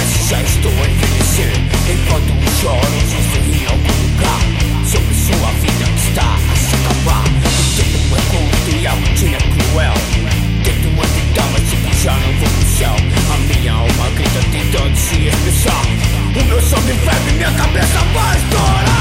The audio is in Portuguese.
mas já estou a envelhecer. Enquanto choro, sorri em algum lugar sobre sua vida que está a se acabar. O tempo é curto e a rotina é cruel. Tento evitar, mas sei que já não vou pro céu. A minha alma grita tentando se expressar. O meu sangue ferve e minha cabeça vai estourar.